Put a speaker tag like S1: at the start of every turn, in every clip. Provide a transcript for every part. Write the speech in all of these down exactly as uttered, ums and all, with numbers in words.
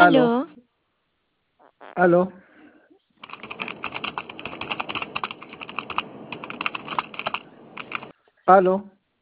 S1: Aló,
S2: Aló,
S1: aló, aló,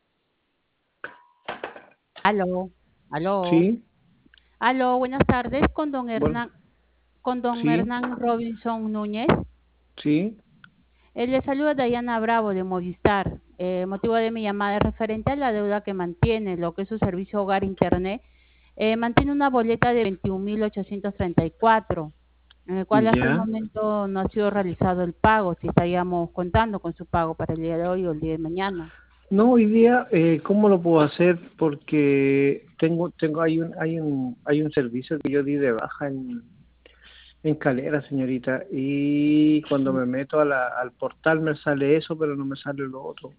S3: Aló, aló,
S1: sí,
S3: aló, buenas tardes con don
S1: bueno,
S3: Hernán, con don
S1: sí,
S3: Hernán Robinson Núñez.
S1: sí,
S3: Él le saluda Dayana Bravo de Movistar. Eh, motivo de mi llamada es referente a la deuda que mantiene, lo que es su servicio hogar internet. Eh, mantiene una boleta de veintiún mil ochocientos treinta y cuatro, en el cual hasta el
S1: ya.
S3: momento no ha sido realizado el pago, si estaríamos contando con su pago para el día de hoy o el día de mañana.
S1: No, hoy día, eh, ¿cómo lo puedo hacer? Porque tengo, tengo, hay un, hay un, hay un servicio que yo di de baja en, en Calera, señorita, y cuando me meto a la, al portal me sale eso, pero no me sale lo otro.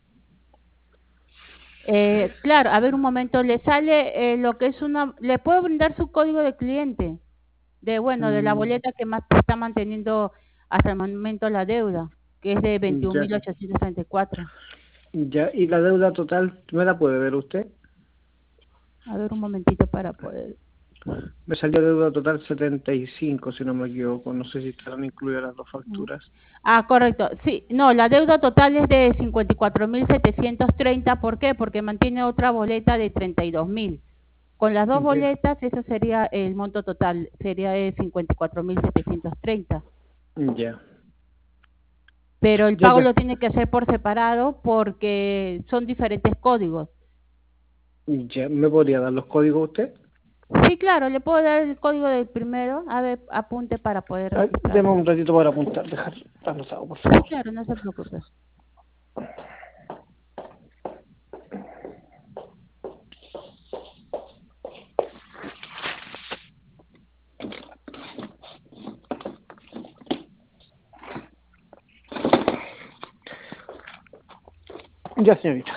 S3: Eh, claro, a ver un momento, le sale eh, lo que es una, le puedo brindar su código de cliente, de bueno, de la
S1: Mm,
S3: boleta que más está manteniendo hasta el momento la deuda, que es de veintiún
S1: ya,
S3: mil ochocientos treinta y cuatro.
S1: ya, y la deuda total, ¿me la puede ver usted?
S3: A ver un momentito para poder.
S1: Me salió deuda total setenta y cinco, si no me equivoco. No sé si estarán incluidas las dos
S3: Mm.
S1: facturas.
S3: Ah, correcto. Sí, no, la deuda total es de cincuenta y cuatro mil setecientos treinta. ¿Por qué? Porque mantiene otra boleta de treinta y dos mil. Con las dos
S1: Ya,
S3: boletas, eso sería el monto total, sería de cincuenta y cuatro mil setecientos treinta.
S1: ya,
S3: Pero el
S1: ya,
S3: pago
S1: ya,
S3: lo tiene que hacer por separado porque son diferentes códigos.
S1: ya. ¿Me podría dar los códigos usted?
S3: Sí, claro, le puedo dar el código del primero. A ver, apunte para poder
S1: Ah, deme
S3: registrarlo.
S1: un ratito para apuntar, dejar anotado, por
S3: Sí,
S1: favor.
S3: claro, no se preocupe.
S1: Ya, señorita.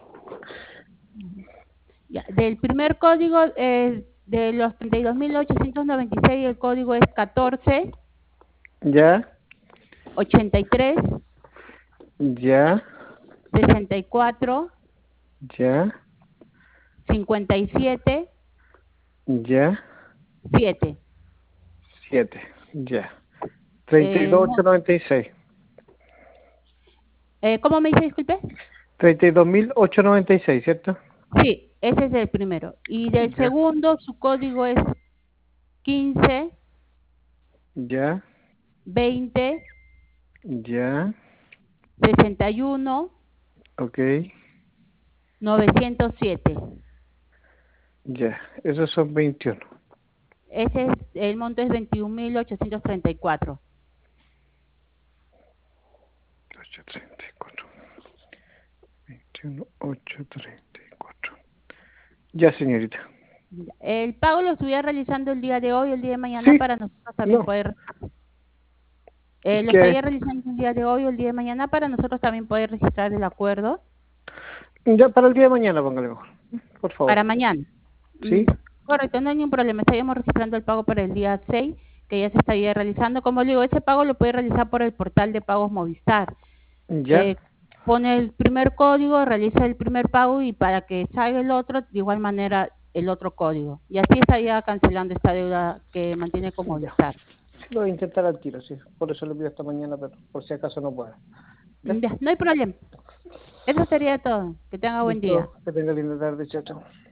S3: Ya, del primer código eh, de los treinta y dos mil ochocientos noventa y seis, el código es catorce
S1: Ya,
S3: ochenta y tres
S1: ya,
S3: sesenta y cuatro
S1: ya,
S3: cincuenta y siete
S1: ya,
S3: siete.
S1: siete, ya. Treinta y
S3: Eh,
S1: dos
S3: mo-
S1: ocho noventa y seis.
S3: eh, ¿Cómo me dice, disculpe?
S1: Treinta y dos mil ocho noventa y seis, ¿cierto?
S3: Sí, ese es el primero. Y del
S1: Ya,
S3: segundo, su código es quince
S1: ya,
S3: veinte
S1: ya,
S3: sesenta y uno
S1: ok,
S3: novecientos siete.
S1: ya. Esos son veintiuno.
S3: Ese es, el monto es veintiún mil ochocientos treinta y cuatro.
S1: ocho treinta y cuatro. veintiuno, ocho treinta y cuatro. Ya, señorita.
S3: El pago lo estuviera realizando el día de hoy, el día de mañana,
S1: Sí,
S3: para nosotros también
S1: no,
S3: poder,
S1: es
S3: eh, lo
S1: que
S3: estaría realizando el día de hoy o el día de mañana para nosotros también poder registrar el acuerdo
S1: ya para el día de mañana, póngale mejor, por favor.
S3: para mañana. Mm,
S1: ¿Sí?
S3: correcto, no hay ningún problema. Estaríamos registrando el pago para el día seis, que ya se estaría realizando. Como le digo, ese pago lo puede realizar por el portal de pagos Movistar.
S1: Ya,
S3: Eh, pone el primer código, realiza el primer pago y para que salga el otro, de igual manera el otro código. Y así estaría cancelando esta deuda que mantiene con
S1: ya.
S3: Movistar.
S1: Lo voy a intentar al tiro, sí. Por eso lo pido esta mañana, pero por si acaso no puedo. ¿Ya?
S3: Ya, no hay problema. Eso sería todo. Que tenga buen día.
S1: Listo. Que tenga linda tarde, chao, chao.